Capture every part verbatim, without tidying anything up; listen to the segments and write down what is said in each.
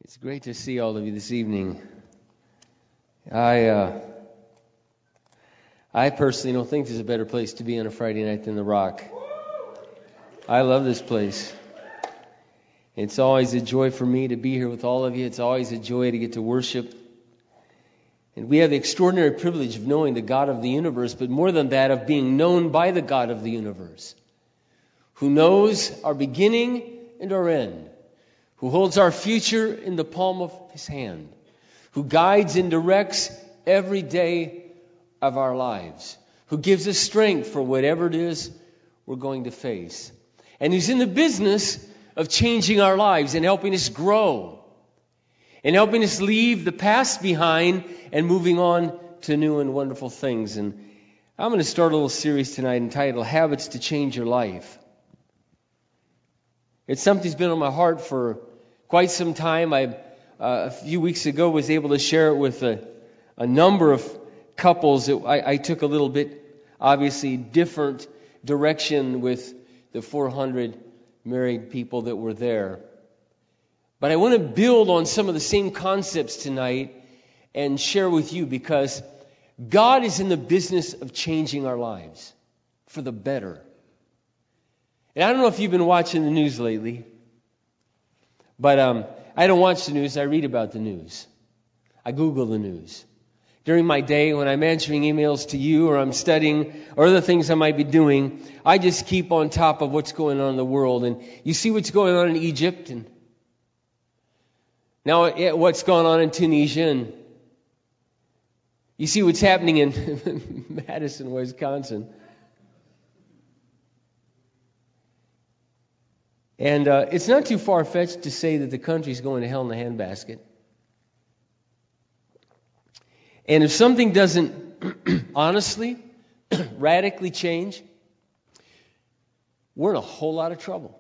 It's great to see all of you this evening. I uh, I personally don't think there's a better place to be on a Friday night than the Rock. I love this place. It's always a joy for me to be here with all of you. It's always a joy to get to worship. And we have the extraordinary privilege of knowing the God of the universe, but more than that, of being known by the God of the universe, who knows our beginning and our end, who holds our future in the palm of His hand, who guides and directs every day of our lives, who gives us strength for whatever it is we're going to face, and who's in the business of changing our lives and helping us grow and helping us leave the past behind and moving on to new and wonderful things. And I'm going to start a little series tonight entitled Habits to Change Your Life. It's something that's been on my heart for quite some time. I, uh, a few weeks ago, was able to share it with a, a number of couples. It, I, I took a little bit, obviously, different direction with the four hundred married people that were there. But I want to build on some of the same concepts tonight and share with you, because God is in the business of changing our lives for the better. And I don't know if you've been watching the news lately, but um, I don't watch the news. I read about the news. I Google the news. During my day, when I'm answering emails to you or I'm studying or other things I might be doing, I just keep on top of what's going on in the world. And you see what's going on in Egypt, and now what's going on in Tunisia, and you see what's happening in Madison, Wisconsin. And uh, it's not too far-fetched to say that the country's going to hell in a handbasket. And if something doesn't honestly, radically change, we're in a whole lot of trouble.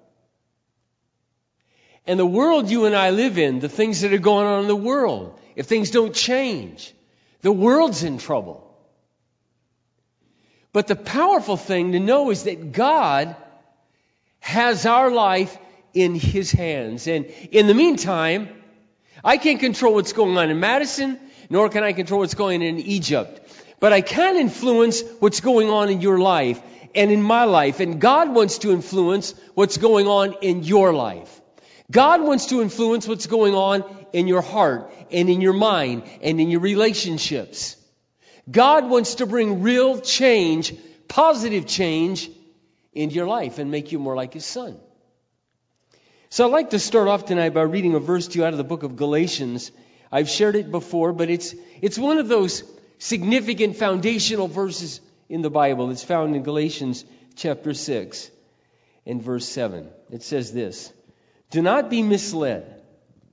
And the world you and I live in, the things that are going on in the world, if things don't change, the world's in trouble. But the powerful thing to know is that God has our life in His hands. And in the meantime, I can't control what's going on in Madison, nor can I control what's going on in Egypt. But I can influence what's going on in your life and in my life. And God wants to influence what's going on in your life. God wants to influence what's going on in your heart and in your mind and in your relationships. God wants to bring real change, positive change, into your life and make you more like His Son. So I'd like to start off tonight by reading a verse to you out of the book of Galatians. I've shared it before, but it's it's one of those significant foundational verses in the Bible. It's found in Galatians chapter six and verse seven. It says this: Do not be misled.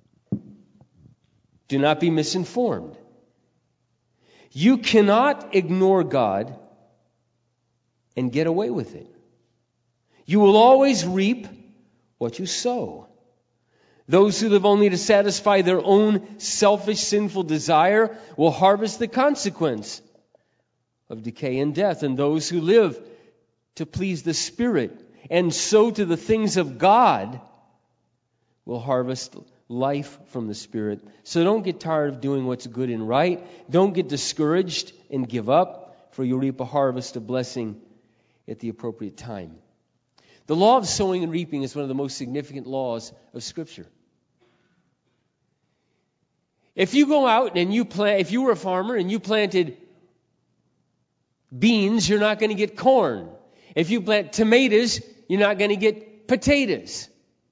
Do not be misinformed. You cannot ignore God and get away with it. You will always reap what you sow. Those who live only to satisfy their own selfish, sinful desire will harvest the consequence of decay and death. And those who live to please the Spirit and sow to the things of God will harvest life from the Spirit. So don't get tired of doing what's good and right. Don't get discouraged and give up, for you'll reap a harvest of blessing at the appropriate time. The law of sowing and reaping is one of the most significant laws of Scripture. If you go out and you plant, if you were a farmer and you planted beans, you're not going to get corn. If you plant tomatoes, you're not going to get potatoes.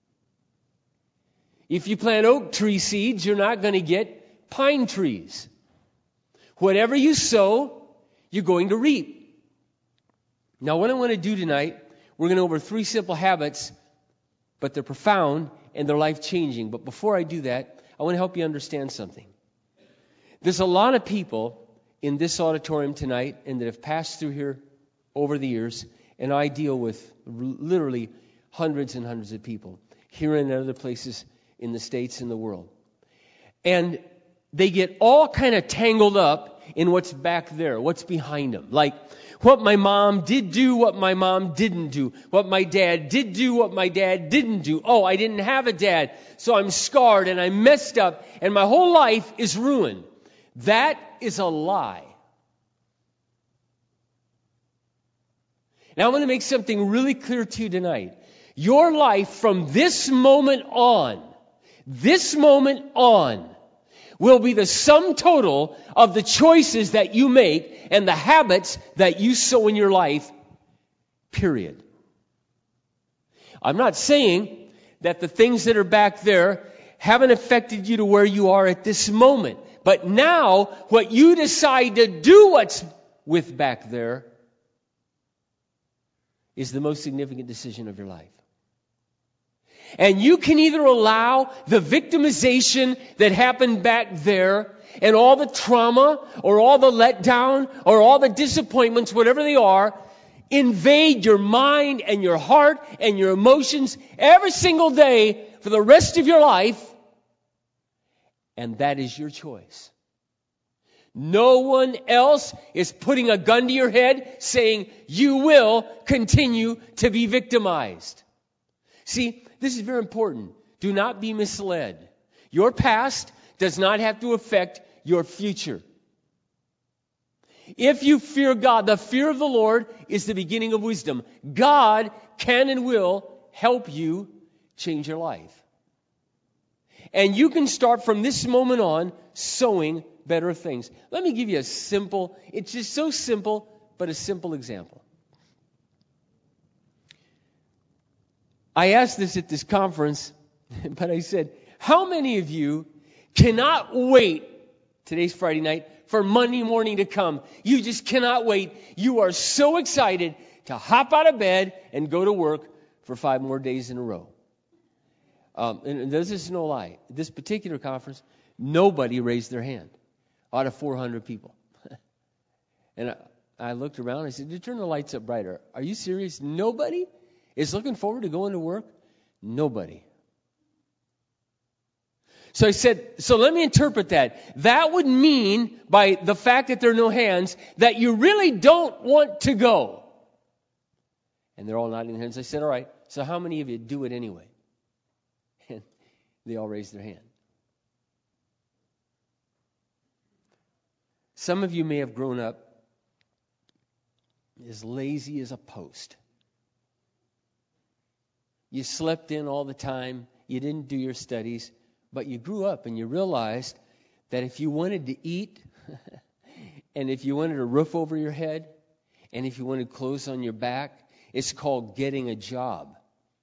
If you plant oak tree seeds, you're not going to get pine trees. Whatever you sow, you're going to reap. Now, what I want to do tonight, we're going to go over three simple habits, but they're profound and they're life-changing. But before I do that, I want to help you understand something. There's a lot of people in this auditorium tonight and that have passed through here over the years, and I deal with literally hundreds and hundreds of people here and other places in the States and the world. And they get all kind of tangled up in what's back there, what's behind them. Like what my mom did do, what my mom didn't do. What my dad did do, what my dad didn't do. Oh, I didn't have a dad, so I'm scarred and I'm messed up and my whole life is ruined. That is a lie. Now I want to make something really clear to you tonight. Your life from this moment on, this moment on, will be the sum total of the choices that you make and the habits that you sow in your life, period. I'm not saying that the things that are back there haven't affected you to where you are at this moment. But now, what you decide to do what's with back there is the most significant decision of your life. And you can either allow the victimization that happened back there and all the trauma or all the letdown or all the disappointments, whatever they are, invade your mind and your heart and your emotions every single day for the rest of your life. And that is your choice. No one else is putting a gun to your head saying you will continue to be victimized. See, this is very important. Do not be misled. Your past does not have to affect your future. If you fear God, the fear of the Lord is the beginning of wisdom. God can and will help you change your life. And you can start from this moment on sowing better things. Let me give you a simple, it's just so simple, but a simple example. I asked this at this conference, but I said, how many of you cannot wait, today's Friday night, for Monday morning to come? You just cannot wait. You are so excited to hop out of bed and go to work for five more days in a row. Um, and this is no lie. This particular conference, nobody raised their hand out of four hundred people. And I, I looked around and I said, turn the lights up brighter. Are you serious? Nobody is looking forward to going to work? Nobody. So I said, so let me interpret that. That would mean, by the fact that there are no hands, that you really don't want to go. And they're all nodding their heads. I said, all right, so how many of you do it anyway? And they all raised their hand. Some of you may have grown up as lazy as a post. You slept in all the time. You didn't do your studies. But you grew up and you realized that if you wanted to eat, and if you wanted a roof over your head, and if you wanted clothes on your back, it's called getting a job.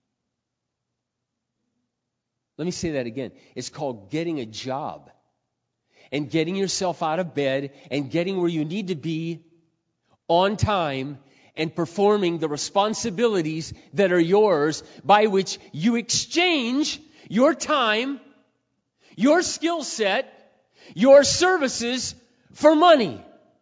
Let me say that again. It's called getting a job. And getting yourself out of bed and getting where you need to be on time and performing the responsibilities that are yours, by which you exchange your time, your skill set, your services for money.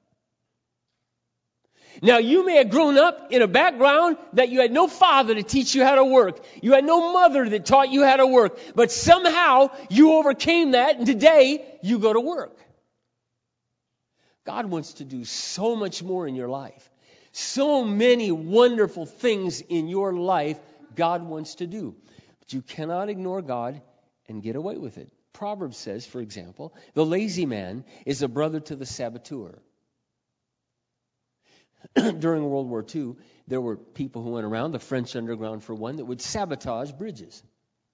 Now, you may have grown up in a background that you had no father to teach you how to work. You had no mother that taught you how to work. But somehow you overcame that, and today you go to work. God wants to do so much more in your life. So many wonderful things in your life God wants to do. But you cannot ignore God and get away with it. Proverbs says, for example, the lazy man is a brother to the saboteur. During World War Two, there were people who went around, the French underground for one, that would sabotage bridges.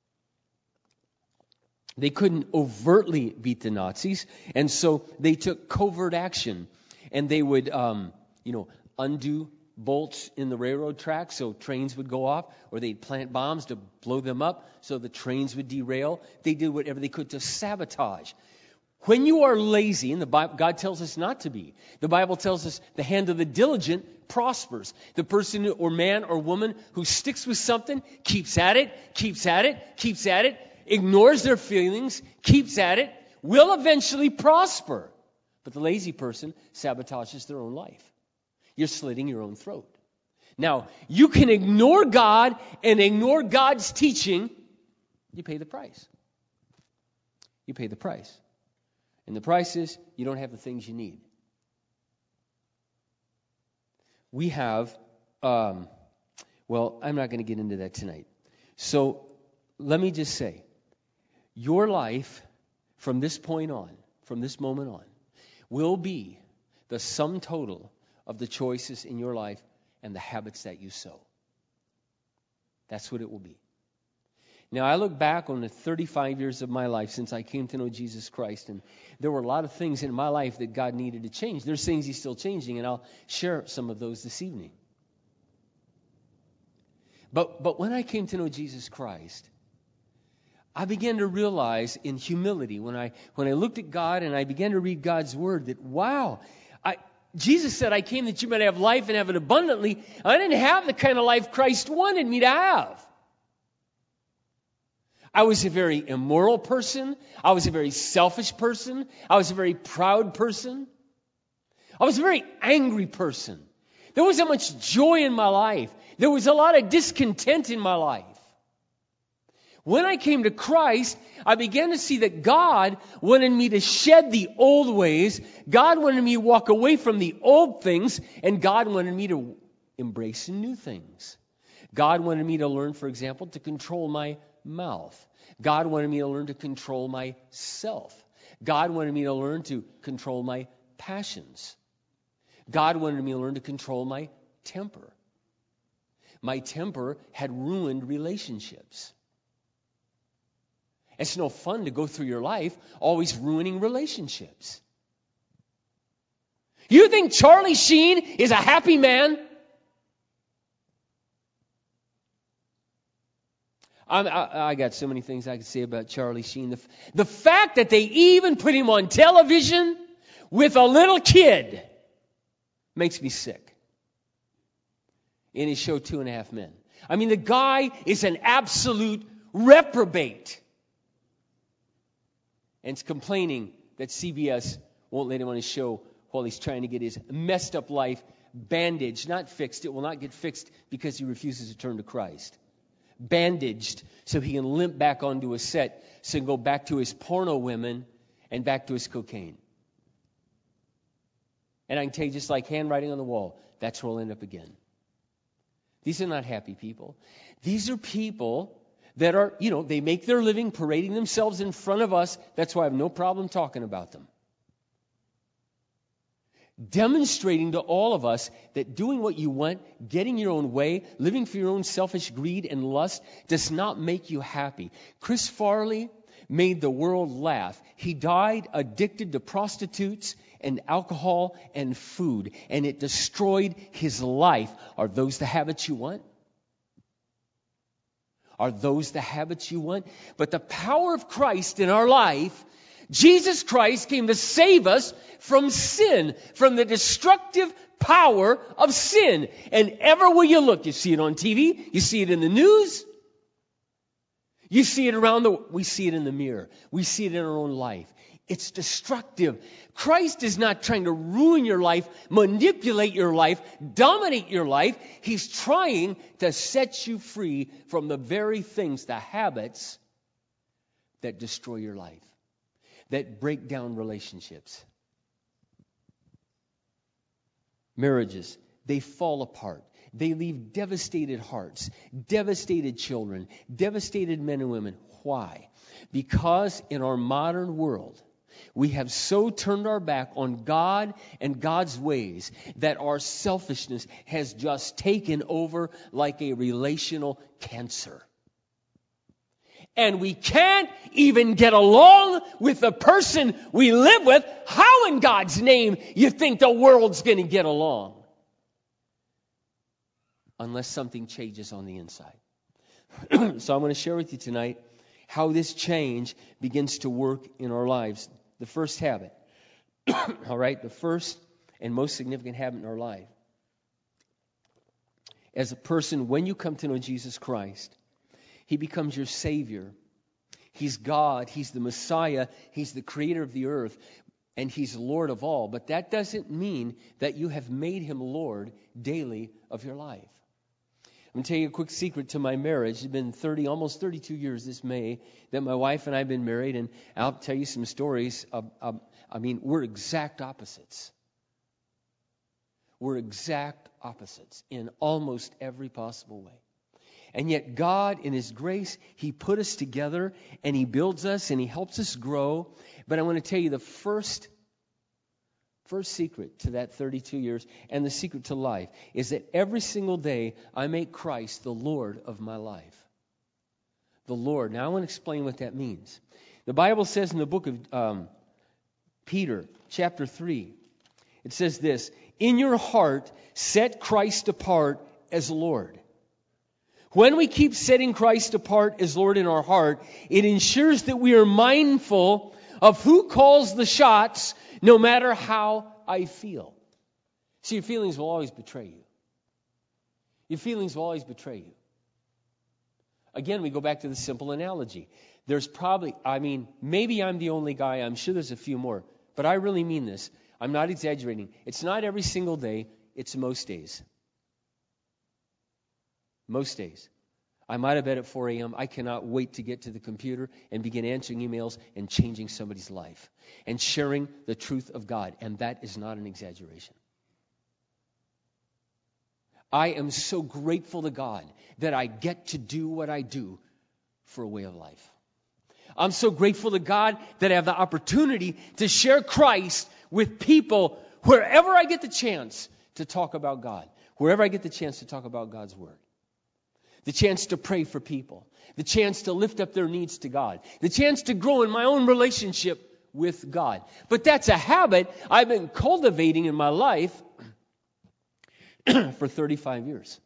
They couldn't overtly beat the Nazis, and so they took covert action. And they would, um, you know, undo bolts in the railroad tracks so trains would go off, or they'd plant bombs to blow them up so the trains would derail. They did whatever they could to sabotage. When you are lazy, and the Bible, God tells us not to be, the Bible tells us the hand of the diligent prospers. The person or man or woman who sticks with something, keeps at it, keeps at it, keeps at it, ignores their feelings, keeps at it, will eventually prosper. But the lazy person sabotages their own life. You're slitting your own throat. Now, you can ignore God and ignore God's teaching. You pay the price. You pay the price. And the price is you don't have the things you need. we have, um, well, I'm not going to get into that tonight. So let me just say, your life from this point on, from this moment on, will be the sum total of the choices in your life and the habits that you sow. That's what it will be. Now, I look back on the thirty-five years of my life since I came to know Jesus Christ, and there were a lot of things in my life that God needed to change. There's things He's still changing, and I'll share some of those this evening. But, but when I came to know Jesus Christ, I began to realize in humility, when I when I looked at God and I began to read God's Word, that, wow, I, Jesus said, I came that you might have life and have it abundantly. I didn't have the kind of life Christ wanted me to have. I was a very immoral person. I was a very selfish person. I was a very proud person. I was a very angry person. There wasn't much joy in my life. There was a lot of discontent in my life. When I came to Christ, I began to see that God wanted me to shed the old ways. God wanted me to walk away from the old things, and God wanted me to embrace new things. God wanted me to learn, for example, to control my mouth. God wanted me to learn to control myself. God wanted me to learn to control my passions. God wanted me to learn to control my temper. My temper had ruined relationships. It's no fun to go through your life always ruining relationships. You think Charlie Sheen is a happy man? I'm, I, I got so many things I could say about Charlie Sheen. The, the fact that they even put him on television with a little kid makes me sick. In his show, Two and a Half Men. I mean, the guy is an absolute reprobate. And is complaining that C B S won't let him on his show while he's trying to get his messed up life bandaged, not fixed. It will not get fixed because he refuses to turn to Christ. Bandaged so he can limp back onto a set, so he can go back to his porno women and back to his cocaine. And I can tell you, just like handwriting on the wall, that's where we'll end up again. These are not happy people. These are people that are, you know, they make their living parading themselves in front of us. That's why I have no problem talking about them. Demonstrating to all of us that doing what you want, getting your own way, living for your own selfish greed and lust does not make you happy. Chris Farley made the world laugh. He died addicted to prostitutes and alcohol and food, and it destroyed his life. Are those the habits you want? Are those the habits you want? But the power of Christ in our life, Jesus Christ came to save us from sin, from the destructive power of sin. And everywhere you look, you see it on T V, you see it in the news, you see it around the, we see it in the mirror, we see it in our own life. It's destructive. Christ is not trying to ruin your life, manipulate your life, dominate your life. He's trying to set you free from the very things, the habits that destroy your life, that break down relationships. Marriages, they fall apart. They leave devastated hearts, devastated children, devastated men and women. Why? Because in our modern world, we have so turned our back on God and God's ways that our selfishness has just taken over like a relational cancer. And we can't even get along with the person we live with. How in God's name you think the world's going to get along? Unless something changes on the inside. So I'm going to share with you tonight how this change begins to work in our lives. The first habit, all right, the first and most significant habit in our life. As a person, when you come to know Jesus Christ, He becomes your Savior. He's God. He's the Messiah. He's the creator of the earth. And He's Lord of all. But that doesn't mean that you have made Him Lord daily of your life. I'm going to tell you a quick secret to my marriage. It's been thirty, almost thirty-two years this May that my wife and I have been married, and I'll tell you some stories. Of, of, I mean, we're exact opposites. We're exact opposites in almost every possible way. And yet God, in His grace, He put us together and He builds us and He helps us grow. But I want to tell you the first, first secret to that thirty-two years and the secret to life is that every single day I make Christ the Lord of my life. The Lord. Now I want to explain what that means. The Bible says in the book of um, Peter, chapter three, it says this, in your heart set Christ apart as Lord. When we keep setting Christ apart as Lord in our heart, it ensures that we are mindful of who calls the shots, no matter how I feel. See, your feelings will always betray you. Your feelings will always betray you. Again, we go back to the simple analogy. There's probably, I mean, maybe I'm the only guy. I'm sure there's a few more. But I really mean this. I'm not exaggerating. It's not every single day. It's most days. Most days. I'm out of bed at four a.m. I cannot wait to get to the computer and begin answering emails and changing somebody's life and sharing the truth of God. And that is not an exaggeration. I am so grateful to God that I get to do what I do for a way of life. I'm so grateful to God that I have the opportunity to share Christ with people wherever I get the chance to talk about God, wherever I get the chance to talk about God's Word. The chance to pray for people, the chance to lift up their needs to God, the chance to grow in my own relationship with God. But that's a habit I've been cultivating in my life for thirty-five years.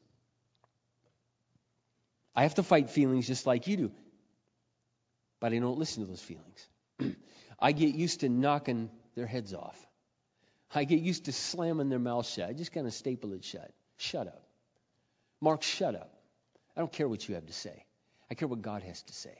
I have to fight feelings just like you do, but I don't listen to those feelings. I get used to knocking their heads off. I get used to slamming their mouth shut. I just kind of staple it shut. Shut up. Mark, shut up. I don't care what you have to say. I care what God has to say.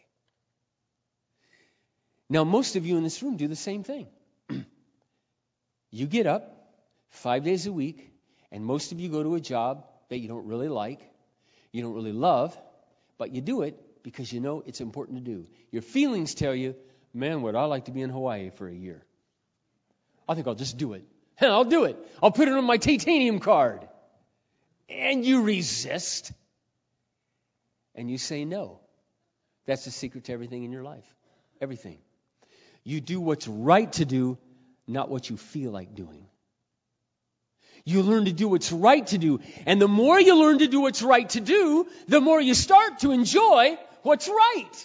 Now, most of you in this room do the same thing. You get up five days a week, and most of you go to a job that you don't really like, you don't really love, but you do it because you know it's important to do. Your feelings tell you, man, would I like to be in Hawaii for a year? I think I'll just do it. I'll do it. I'll put it on my titanium card. And you resist. And you say no. That's the secret to everything in your life. Everything. You do what's right to do, not what you feel like doing. You learn to do what's right to do. And the more you learn to do what's right to do, the more you start to enjoy what's right.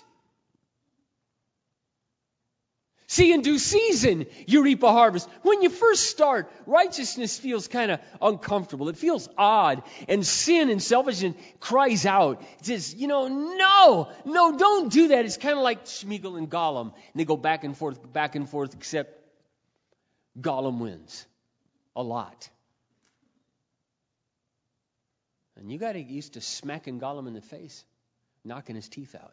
See, in due season, you reap a harvest. When you first start, righteousness feels kind of uncomfortable. It feels odd. And sin and selfishness cries out. It says, you know, no, no, don't do that. It's kind of like Smeagol and Gollum. And they go back and forth, back and forth, except Gollum wins. A lot. And you got to get used to smacking Gollum in the face, knocking his teeth out.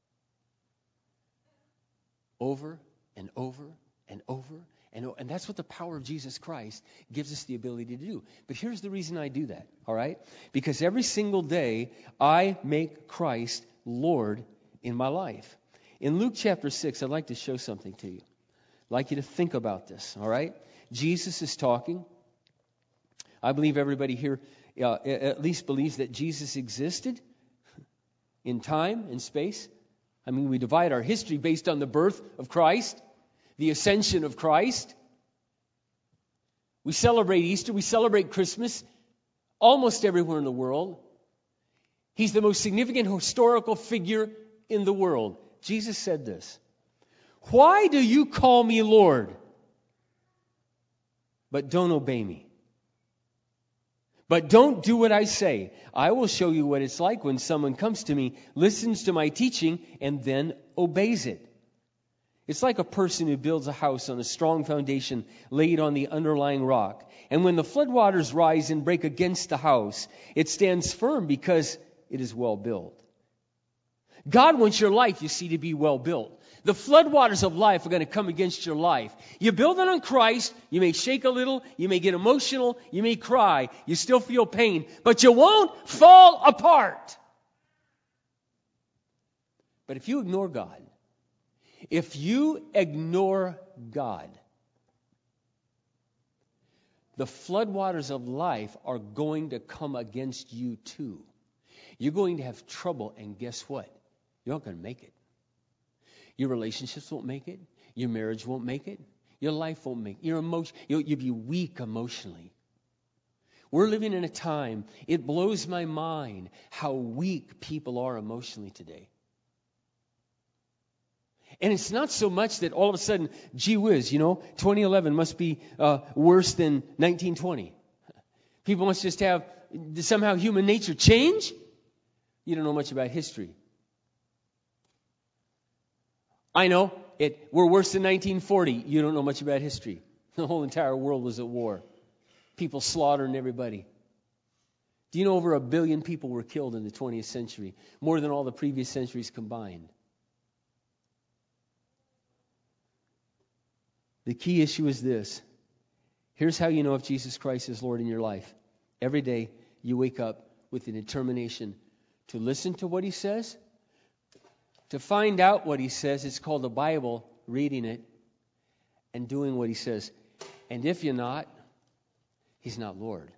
Over and over and over and over. And that's what the power of Jesus Christ gives us the ability to do. But here's the reason I do that, all right? Because every single day I make Christ Lord in my life. In Luke chapter six, I'd like to show something to you. I'd like you to think about this, all right? Jesus is talking. I believe everybody here uh, at least believes that Jesus existed in time and space. I mean, we divide our history based on the birth of Christ, the ascension of Christ. We celebrate Easter. We celebrate Christmas almost everywhere in the world. He's the most significant historical figure in the world. Jesus said this, "Why do you call me Lord, but don't obey me? But don't do what I say. I will show you what it's like when someone comes to me, listens to my teaching, and then obeys it. It's like a person who builds a house on a strong foundation laid on the underlying rock. And when the floodwaters rise and break against the house, it stands firm because it is well built." God wants your life, you see, to be well built. The floodwaters of life are going to come against your life. You build it on Christ, you may shake a little, you may get emotional, you may cry, you still feel pain, but you won't fall apart. But if you ignore God, if you ignore God, the floodwaters of life are going to come against you too. You're going to have trouble, and guess what? You're not going to make it. Your relationships won't make it. Your marriage won't make it. Your life won't make it. Your emotion, you'll, you'll be weak emotionally. We're living in a time, it blows my mind how weak people are emotionally today. And it's not so much that all of a sudden, gee whiz, you know, twenty eleven must be uh, worse than nineteen twenty. People must just have somehow human nature change. You don't know much about history. I know it. We're worse than nineteen forty. You don't know much about history. The whole entire world was at war. People slaughtering everybody. Do you know over a billion people were killed in the twentieth century? More than all the previous centuries combined. The key issue is this. Here's how you know if Jesus Christ is Lord in your life. Every day you wake up with a determination to listen to what He says, to find out what He says. It's called the Bible, reading it, and doing what He says. And if you're not, He's not Lord.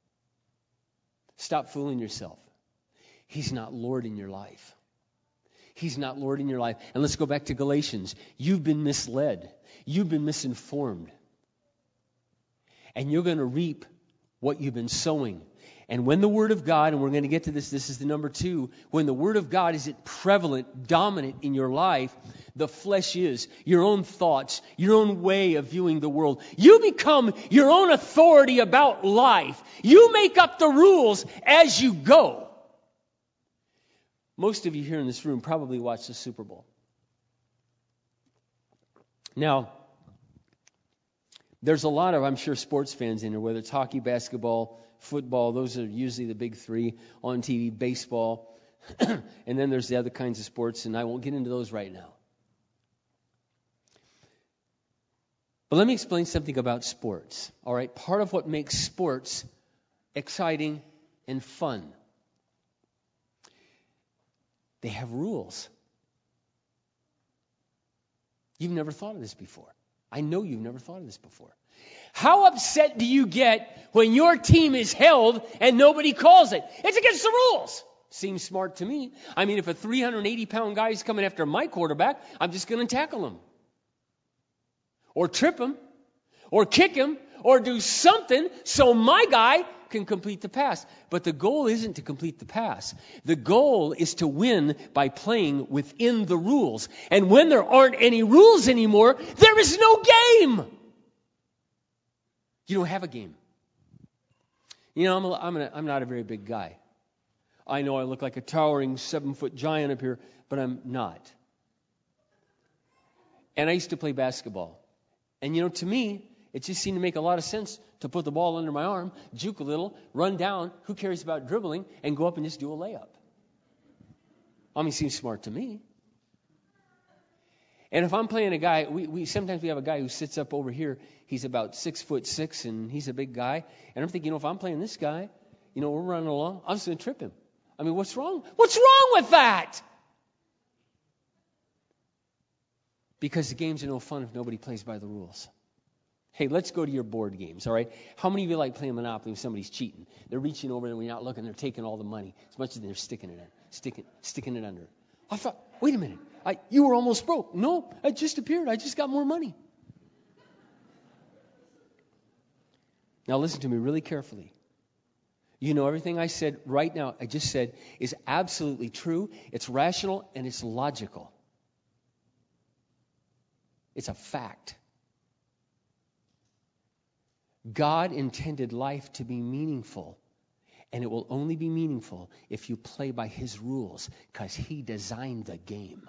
Stop fooling yourself. He's not Lord in your life. He's not Lord in your life. And let's go back to Galatians. You've been misled. You've been misinformed. And you're going to reap what you've been sowing. And when the Word of God, and we're going to get to this, this is the number two, when the Word of God is prevalent, dominant in your life, the flesh is, your own thoughts, your own way of viewing the world. You become your own authority about life. You make up the rules as you go. Most of you here in this room probably watch the Super Bowl. Now, there's a lot of, I'm sure, sports fans in here, whether it's hockey, basketball, football. Those are usually the big three on T V, baseball. And then there's the other kinds of sports, and I won't get into those right now. But let me explain something about sports. All right, part of what makes sports exciting and fun. They have rules. You've never thought of this before. I know you've never thought of this before. How upset do you get when your team is held and nobody calls it? It's against the rules. Seems smart to me. I mean, if a three hundred eighty pound guy is coming after my quarterback, I'm just going to tackle him. Or trip him. Or kick him. Or do something so my guy can complete the pass. But the goal isn't to complete the pass. The goal is to win by playing within the rules. And when there aren't any rules anymore, there is no game. You don't have a game. You know, I'm, a, I'm, a, I'm not a very big guy. I know I look like a towering seven-foot giant up here, but I'm not. And I used to play basketball. And, you know, to me, it just seemed to make a lot of sense to put the ball under my arm, juke a little, run down, who cares about dribbling, and go up and just do a layup. I mean, it seems smart to me. And if I'm playing a guy, we, we sometimes we have a guy who sits up over here. He's about six foot six, and he's a big guy. And I'm thinking, you know, if I'm playing this guy, you know, we're running along, I'm just going to trip him. I mean, what's wrong? What's wrong with that? Because the games are no fun if nobody plays by the rules. Hey, let's go to your board games, all right? How many of you like playing Monopoly when somebody's cheating? They're reaching over and when you're not looking, they're taking all the money. As much as they're sticking it in, sticking, sticking it under. I thought, wait a minute, I, you were almost broke. No, I just appeared. I just got more money. Now listen to me really carefully. You know everything I said right now, I just said, is absolutely true. It's rational and it's logical. It's a fact. God intended life to be meaningful, and it will only be meaningful if you play by His rules, because He designed the game.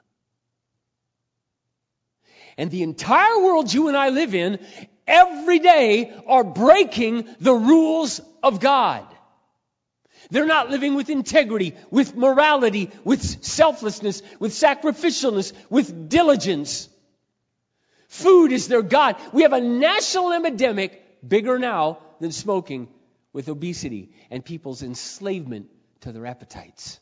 And the entire world you and I live in, every day, are breaking the rules of God. They're not living with integrity, with morality, with selflessness, with sacrificialness, with diligence. Food is their God. We have a national epidemic, bigger now than smoking, with obesity and people's enslavement to their appetites.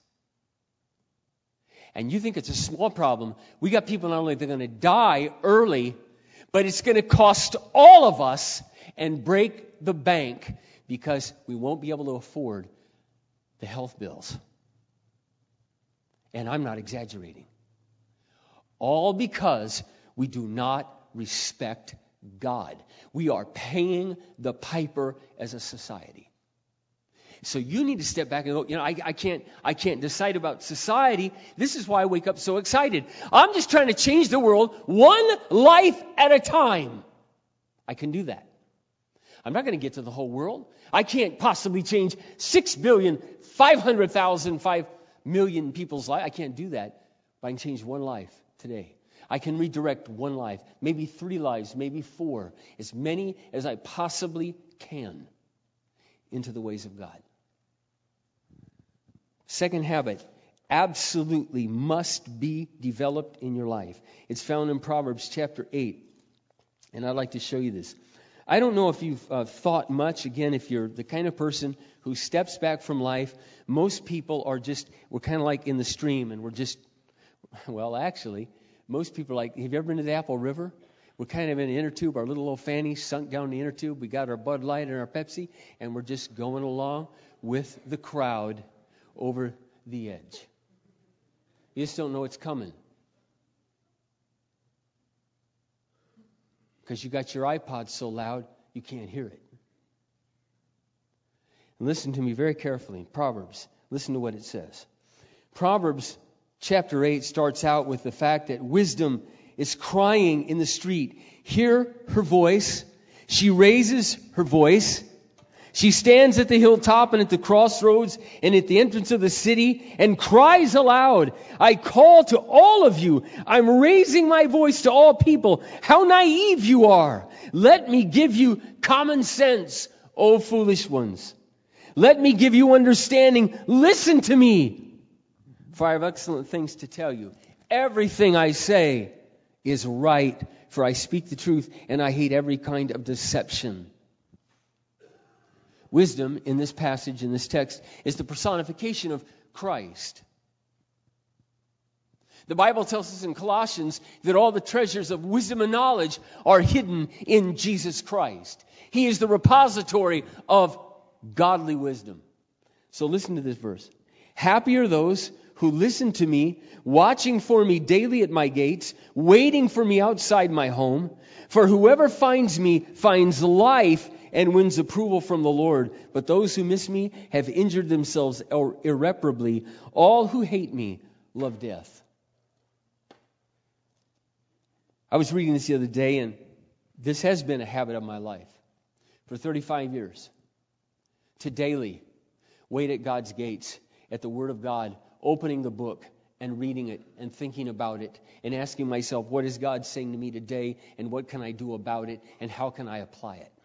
And you think it's a small problem. We got people not only they're going to die early, But it's going to cost all of us and break the bank because we won't be able to afford the health bills. And I'm not exaggerating. All because we do not respect God. We are paying the piper as a society. So you need to step back and go, you know, I, I can't I can't decide about society. This is why I wake up so excited. I'm just trying to change the world one life at a time. I can do that. I'm not going to get to the whole world. I can't possibly change six billion, five hundred thousand, five million people's life. I can't do that. But I can change one life today. I can redirect one life, maybe three lives, maybe four, as many as I possibly can into the ways of God. Second habit, absolutely must be developed in your life. It's found in Proverbs chapter eight. And I'd like to show you this. I don't know if you've uh, thought much, again, if you're the kind of person who steps back from life. Most people are just, we're kind of like in the stream and we're just, well, actually, most people are like, have you ever been to the Apple River? We're kind of in the inner tube, our little old fanny sunk down the inner tube. We got our Bud Light and our Pepsi, and we're just going along with the crowd over the edge. You just don't know what's coming. Because you got your iPod so loud, you can't hear it. And listen to me very carefully. Proverbs, listen to what it says. Proverbs chapter eight starts out with the fact that wisdom is crying in the street. Hear her voice. She raises her voice. She stands at the hilltop and at the crossroads and at the entrance of the city and cries aloud. I call to all of you. I'm raising my voice to all people. How naive you are. Let me give you common sense, O foolish ones. Let me give you understanding. Listen to me. For I have excellent things to tell you. Everything I say is right, for I speak the truth, and I hate every kind of deception. Wisdom in this passage, in this text, is the personification of Christ. The Bible tells us in Colossians that all the treasures of wisdom and knowledge are hidden in Jesus Christ. He is the repository of godly wisdom. So listen to this verse. Happy are those who listen to me, watching for me daily at my gates, waiting for me outside my home. For whoever finds me finds life and wins approval from the Lord. But those who miss me have injured themselves irreparably. All who hate me love death. I was reading this the other day, and this has been a habit of my life for thirty-five years. To daily wait at God's gates, at the Word of God, opening the book and reading it and thinking about it and asking myself, what is God saying to me today, and what can I do about it, and how can I apply it?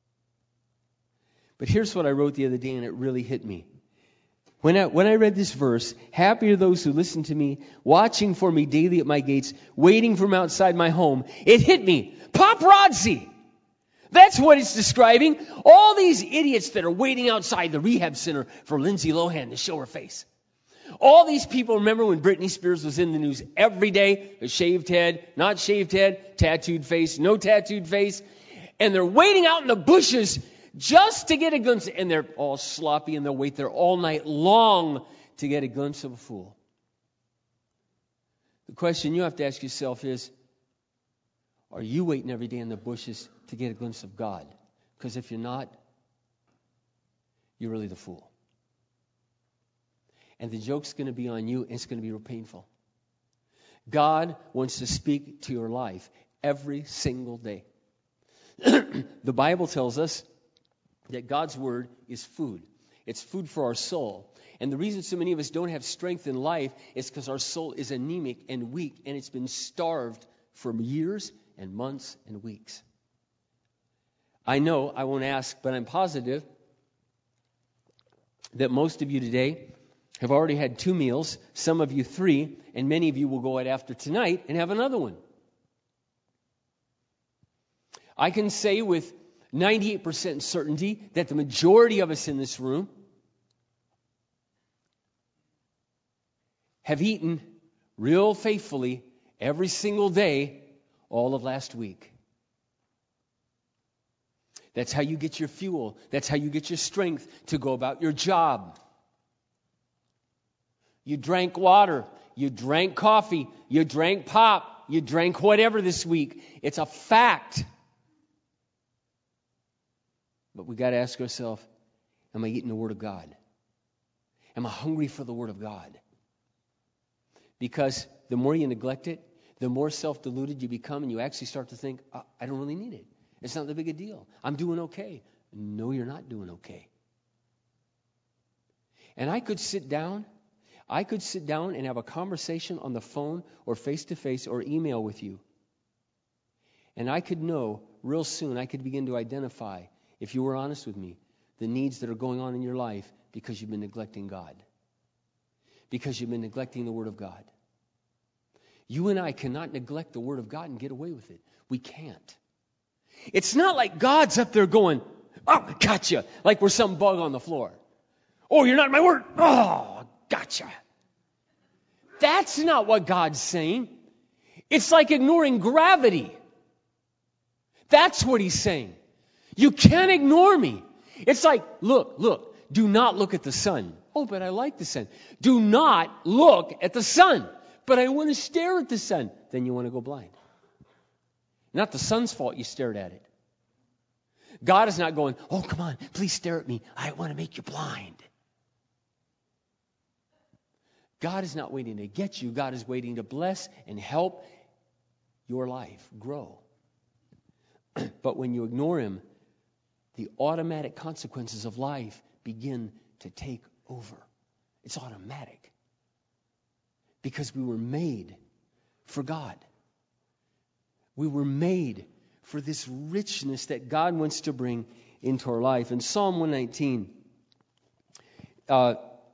But here's what I wrote the other day, and it really hit me. When I, when I read this verse, happy are those who listen to me, watching for me daily at my gates, waiting from outside my home, it hit me. Paparazzi! That's what it's describing. All these idiots that are waiting outside the rehab center for Lindsay Lohan to show her face. All these people, remember when Britney Spears was in the news every day? A shaved head, not shaved head, tattooed face, no tattooed face. And they're waiting out in the bushes just to get a glimpse. And they're all sloppy and they'll wait there all night long to get a glimpse of a fool. The question you have to ask yourself is, are you waiting every day in the bushes to get a glimpse of God? Because if you're not, you're really the fool. And the joke's going to be on you, and it's going to be real painful. God wants to speak to your life every single day. The Bible tells us that God's Word is food. It's food for our soul. And the reason so many of us don't have strength in life is because our soul is anemic and weak, and it's been starved for years and months and weeks. I know, I won't ask, but I'm positive that most of you today have already had two meals, some of you three, and many of you will go out after tonight and have another one. I can say with ninety-eight percent certainty that the majority of us in this room have eaten real faithfully every single day all of last week. That's how you get your fuel. That's how you get your strength to go about your job. You drank water. You drank coffee. You drank pop. You drank whatever this week. It's a fact. But we got to ask ourselves, am I eating the Word of God? Am I hungry for the Word of God? Because the more you neglect it, the more self-deluded you become, and you actually start to think, oh, I don't really need it. It's not that big a deal. I'm doing okay. No, you're not doing okay. And I could sit down, I could sit down and have a conversation on the phone or face-to-face or email with you. And I could know real soon, I could begin to identify, if you were honest with me, the needs that are going on in your life because you've been neglecting God. Because you've been neglecting the Word of God. You and I cannot neglect the Word of God and get away with it. We can't. It's not like God's up there going, oh, gotcha, like we're some bug on the floor. Oh, you're not in my Word. Oh, gotcha. That's not what God's saying. It's like ignoring gravity. That's what He's saying. You can't ignore me. It's like, look, look, do not look at the sun. Oh, but I like the sun. Do not look at the sun. But I want to stare at the sun. Then you want to go blind. Not the sun's fault you stared at it. God is not going, oh, come on, please stare at me. I want to make you blind. God is not waiting to get you. God is waiting to bless and help your life grow. But when you ignore Him, the automatic consequences of life begin to take over. It's automatic. Because we were made for God. We were made for this richness that God wants to bring into our life. In Psalm one nineteen, uh,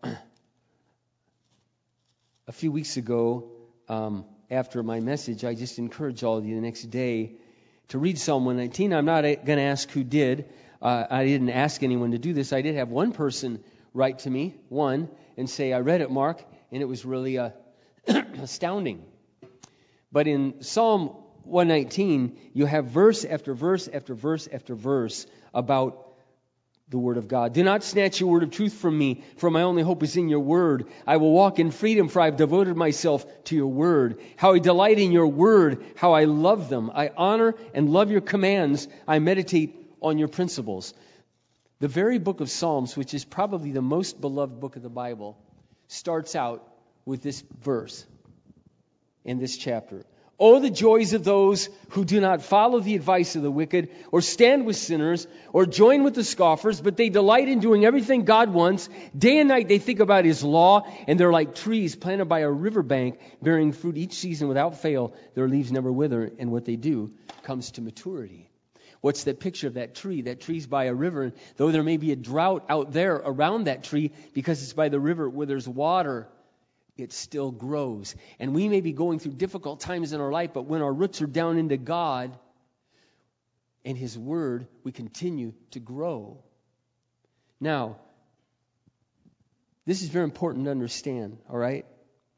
a few weeks ago, um, after my message, I just encourage all of you the next day to read Psalm one nineteen. I'm not going to ask who did. Uh, I didn't ask anyone to do this. I did have one person write to me, one, and say, I read it, Mark, and it was really uh, astounding. But in Psalm one nineteen, you have verse after verse after verse after verse about the Word of God. Do not snatch your word of truth from me, for my only hope is in your word. I will walk in freedom, for I have devoted myself to your word. How I delight in your word, how I love them. I honor and love your commands. I meditate on your principles. The very book of Psalms, which is probably the most beloved book of the Bible, starts out with this verse in this chapter. Oh, the joys of those who do not follow the advice of the wicked, or stand with sinners, or join with the scoffers, but they delight in doing everything God wants. Day and night they think about His law, and they're like trees planted by a riverbank, bearing fruit each season without fail. Their leaves never wither, and what they do comes to maturity. What's that picture of that tree? That tree's by a river, and though there may be a drought out there around that tree, because it's by the river where there's water, it still grows. And we may be going through difficult times in our life, but when our roots are down into God and His Word, we continue to grow. Now, this is very important to understand, all right?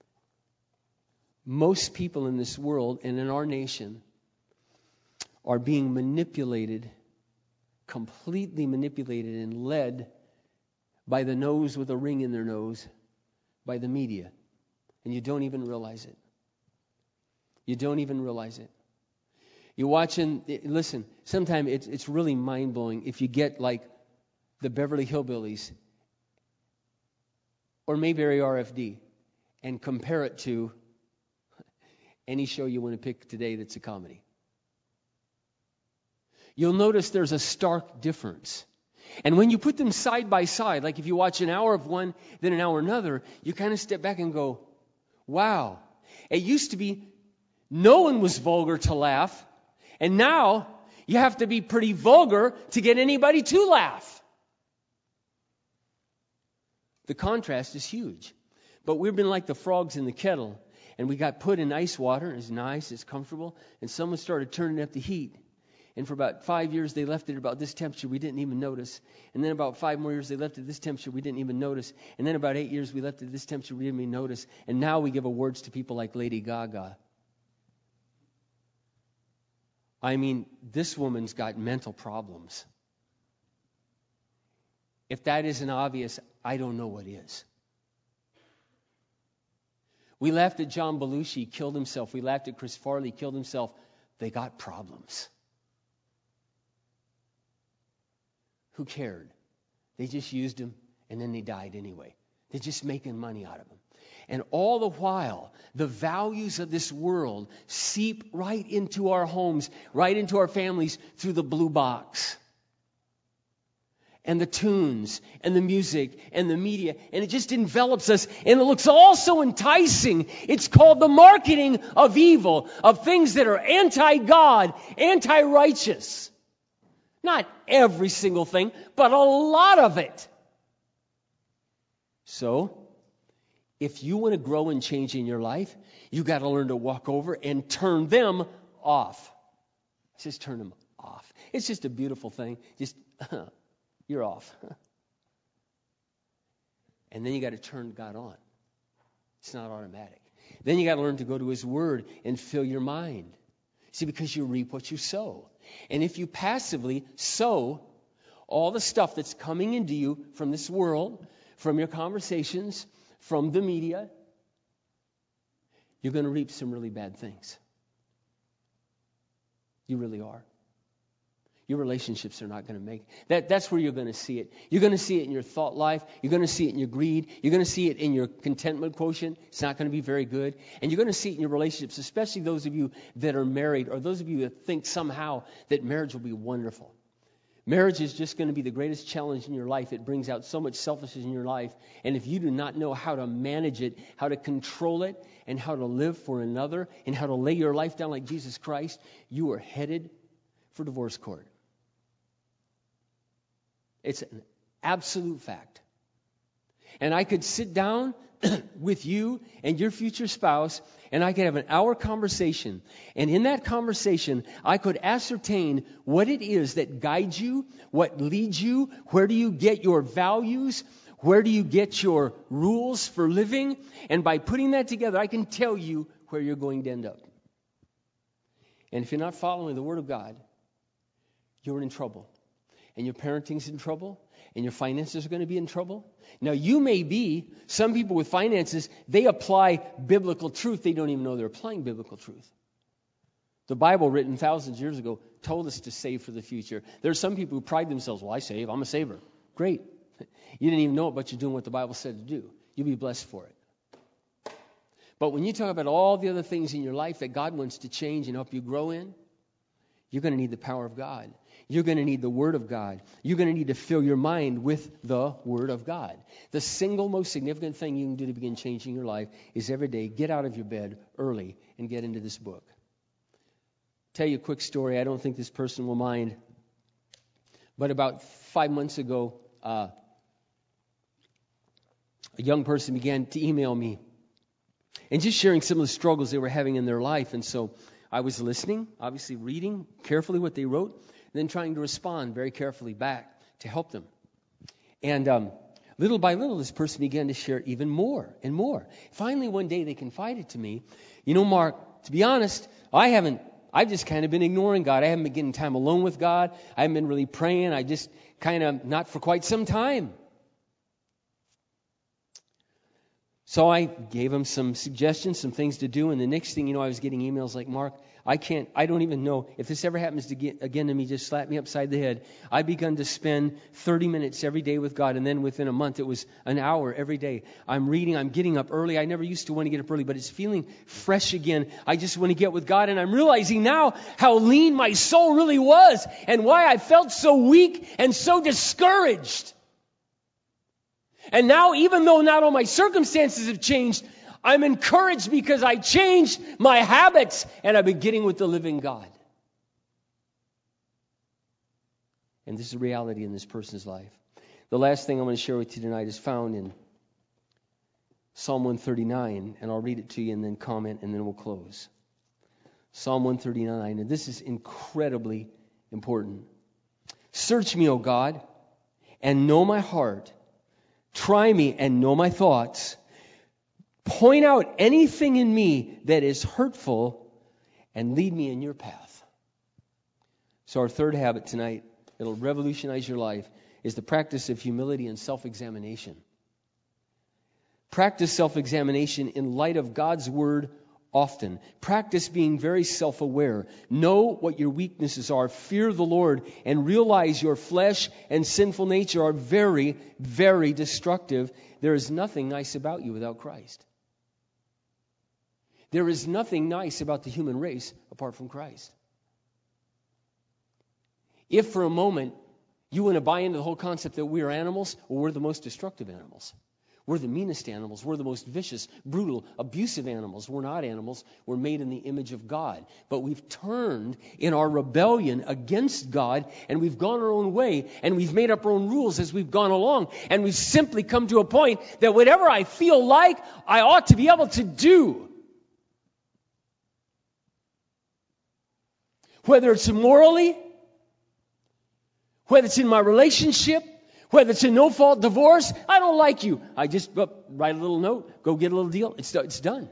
Most people in this world and in our nation are being manipulated, completely manipulated and led by the nose with a ring in their nose, by the media. And you don't even realize it. You don't even realize it. You're watching, listen, sometimes it's, it's really mind-blowing if you get like the Beverly Hillbillies or Mayberry R F D and compare it to any show you want to pick today that's a comedy. You'll notice there's a stark difference. And when you put them side by side, like if you watch an hour of one, then an hour another, you kind of step back and go, wow. It used to be no one was vulgar to laugh, and now you have to be pretty vulgar to get anybody to laugh. The contrast is huge. But we've been like the frogs in the kettle, and we got put in ice water. It's nice, it's comfortable, and someone started turning up the heat. And for about five years, they left it about this temperature. We didn't even notice. And then about five more years, they left it this temperature. We didn't even notice. And then about eight years, we left it this temperature. We didn't even notice. And now we give awards to people like Lady Gaga. I mean, this woman's got mental problems. If that isn't obvious, I don't know what is. We laughed at John Belushi, killed himself. We laughed at Chris Farley, killed himself. They got problems. Who cared? They just used him, and then they died anyway. They're just making money out of him. And all the while, the values of this world seep right into our homes, right into our families through the blue box. And the tunes, and the music, and the media. And it just envelops us, and it looks all so enticing. It's called the marketing of evil, of things that are anti-God, anti-righteous. Not every single thing, but a lot of it. So, if you want to grow and change in your life, you got to learn to walk over and turn them off. Just turn them off. It's just a beautiful thing. Just, you're off. And then you got to turn God on. It's not automatic. Then you got to learn to go to His Word and fill your mind. See, because you reap what you sow. And if you passively sow all the stuff that's coming into you from this world, from your conversations, from the media, you're going to reap some really bad things. You really are. Your relationships are not going to make it. That, that's where you're going to see it. You're going to see it in your thought life. You're going to see it in your greed. You're going to see it in your contentment quotient. It's not going to be very good. And you're going to see it in your relationships, especially those of you that are married or those of you that think somehow that marriage will be wonderful. Marriage is just going to be the greatest challenge in your life. It brings out so much selfishness in your life. And if you do not know how to manage it, how to control it, and how to live for another, and how to lay your life down like Jesus Christ, you are headed for divorce court. It's an absolute fact. And I could sit down with you and your future spouse, and I could have an hour conversation. And in that conversation, I could ascertain what it is that guides you, what leads you, where do you get your values, where do you get your rules for living. And by putting that together, I can tell you where you're going to end up. And if you're not following the Word of God, you're in trouble. And your parenting's in trouble, and your finances are going to be in trouble. Now, you may be, some people with finances, they apply biblical truth. They don't even know they're applying biblical truth. The Bible, written thousands of years ago, told us to save for the future. There are some people who pride themselves, well, I save, I'm a saver. Great. You didn't even know it, but you're doing what the Bible said to do. You'll be blessed for it. But when you talk about all the other things in your life that God wants to change and help you grow in, you're going to need the power of God. You're going to need the Word of God. You're going to need to fill your mind with the Word of God. The single most significant thing you can do to begin changing your life is every day get out of your bed early and get into this book. Tell you a quick story. I don't think this person will mind. But about five months ago, uh, a young person began to email me and just sharing some of the struggles they were having in their life. And so I was listening, obviously reading carefully what they wrote, and then trying to respond very carefully back to help them. And um, little by little, this person began to share even more and more. Finally, one day they confided to me, you know, Mark, to be honest, I haven't, I've just kind of been ignoring God. I haven't been getting time alone with God. I haven't been really praying. I just kind of, not for quite some time. So I gave him some suggestions, some things to do, and the next thing you know, I was getting emails like, Mark, I can't, I don't even know, if this ever happens to get, again to me, just slap me upside the head. I begun to spend thirty minutes every day with God, and then within a month, it was an hour every day. I'm reading, I'm getting up early. I never used to want to get up early, but it's feeling fresh again. I just want to get with God, and I'm realizing now how lean my soul really was, and why I felt so weak and so discouraged. And now, even though not all my circumstances have changed, I'm encouraged because I changed my habits and I've been getting with the living God. And this is a reality in this person's life. The last thing I want to share with you tonight is found in Psalm one thirty-nine, and I'll read it to you and then comment and then we'll close. Psalm one thirty-nine, and this is incredibly important. Search me, O God, and know my heart. Try me and know my thoughts. Point out anything in me that is hurtful and lead me in your path. So our third habit tonight, it'll revolutionize your life, is the practice of humility and self-examination. Practice self-examination in light of God's word often. Practice being very self-aware. Know what your weaknesses are. Fear the Lord and realize your flesh and sinful nature are very, very destructive. There is nothing nice about you without Christ. There is nothing nice about the human race apart from Christ. If for a moment you want to buy into the whole concept that we are animals, well, we're the most destructive animals. We're the meanest animals. We're the most vicious, brutal, abusive animals. We're not animals. We're made in the image of God. But we've turned in our rebellion against God, and we've gone our own way, and we've made up our own rules as we've gone along. And we've simply come to a point that whatever I feel like, I ought to be able to do. Whether it's morally, whether it's in my relationship, whether it's a no-fault divorce, I don't like you. I just go, write a little note, go get a little deal. It's, it's done.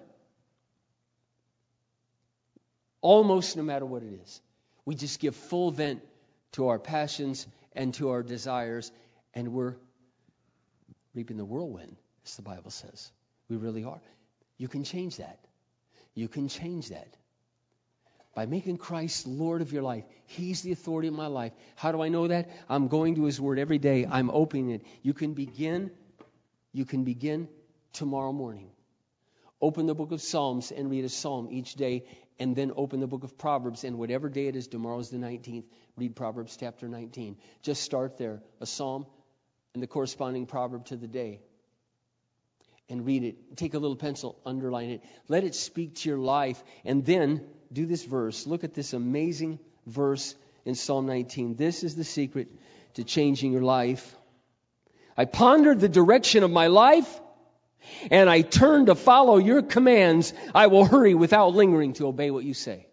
Almost no matter what it is. We just give full vent to our passions and to our desires, and we're reaping the whirlwind, as the Bible says. We really are. You can change that. You can change that. By making Christ Lord of your life. He's the authority of my life. How do I know that? I'm going to His Word every day. I'm opening it. You can begin, you can begin tomorrow morning. Open the book of Psalms and read a psalm each day, and then open the book of Proverbs, and whatever day it is, tomorrow's the nineteenth, read Proverbs chapter nineteen. Just start there, a psalm and the corresponding proverb to the day. And read it. Take a little pencil, underline it. Let it speak to your life, and then do this verse. Look at this amazing verse in Psalm nineteen. This is the secret to changing your life. I pondered the direction of my life, and I turned to follow your commands. I will hurry without lingering to obey what you say.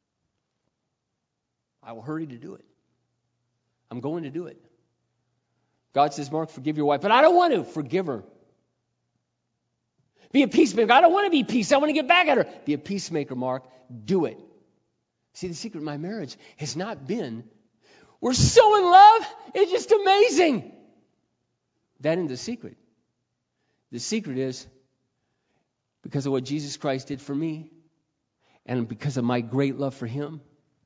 I will hurry to do it. I'm going to do it. God says, Mark, forgive your wife. But I don't want to. Forgive her. Be a peacemaker. I don't want to be peace. I want to get back at her. Be a peacemaker, Mark. Do it. See, the secret of my marriage has not been, we're so in love, it's just amazing. That isn't the secret. The secret is, because of what Jesus Christ did for me, and because of my great love for Him,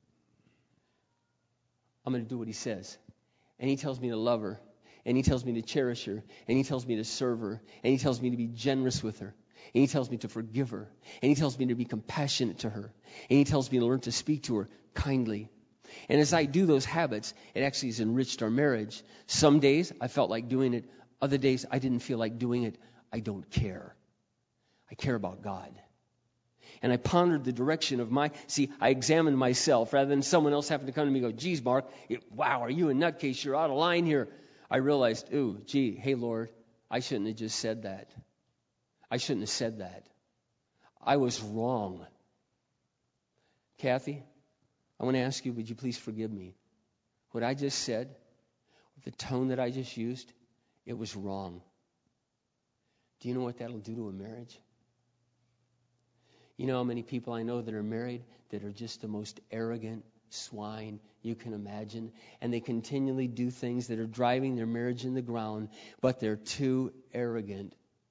I'm going to do what He says. And He tells me to love her. And He tells me to cherish her. And He tells me to serve her. And He tells me to be generous with her. And He tells me to forgive her. And He tells me to be compassionate to her. And He tells me to learn to speak to her kindly. And as I do those habits, it actually has enriched our marriage. Some days I felt like doing it. Other days I didn't feel like doing it. I don't care. I care about God. And I pondered the direction of my, see, I examined myself rather than someone else having to come to me and go, geez, Mark, wow, are you a nutcase? You're out of line here. I realized, ooh, gee, hey, Lord, I shouldn't have just said that. I shouldn't have said that. I was wrong. Kathy, I want to ask you, would you please forgive me? What I just said, the tone that I just used, it was wrong. Do you know what that'll do to a marriage? You know how many people I know that are married that are just the most arrogant swine you can imagine, and they continually do things that are driving their marriage in the ground, but they're too arrogant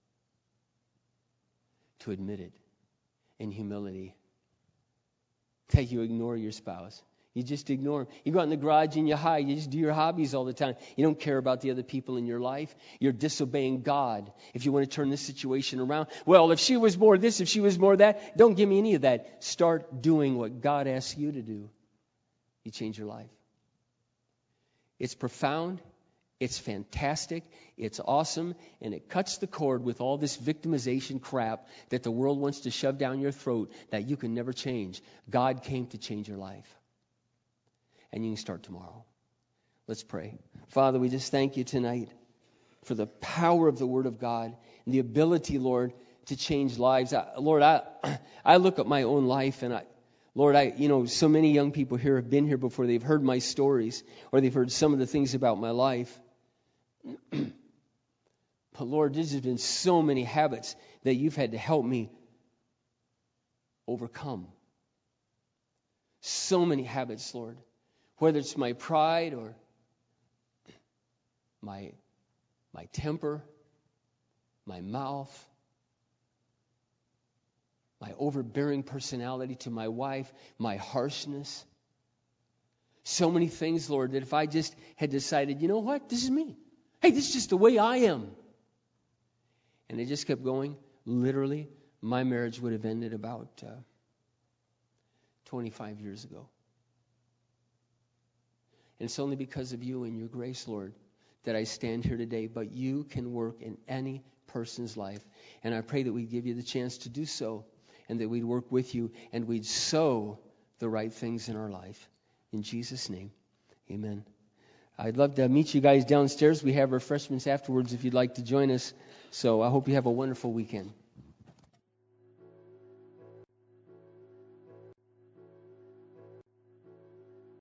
to admit it in humility. That you ignore your spouse. You just ignore them. You go out in the garage and you hide. You just do your hobbies all the time. You don't care about the other people in your life. You're disobeying God. If you want to turn this situation around, well, if she was more this, if she was more that, don't give me any of that. Start doing what God asks you to do. You change your life. It's profound. It's fantastic. It's awesome. And it cuts the cord with all this victimization crap that the world wants to shove down your throat that you can never change. God came to change your life. And you can start tomorrow. Let's pray. Father, we just thank you tonight for the power of the Word of God and the ability, Lord, to change lives. I, Lord, I I look at my own life and I, Lord, I you know, so many young people here have been here before. They've heard my stories or they've heard some of the things about my life. But Lord, there's just been so many habits that you've had to help me overcome. So many habits, Lord. Whether it's my pride or my, my temper, my mouth, my overbearing personality to my wife, my harshness. So many things, Lord, that if I just had decided, you know what, this is me. Hey, this is just the way I am. And it just kept going. Literally, my marriage would have ended about uh, twenty-five years ago. And it's only because of you and your grace, Lord, that I stand here today. But you can work in any person's life. And I pray that we'd give you the chance to do so, and that we'd work with you, and we'd sow the right things in our life. In Jesus' name, amen. I'd love to meet you guys downstairs. We have refreshments afterwards if you'd like to join us. So I hope you have a wonderful weekend.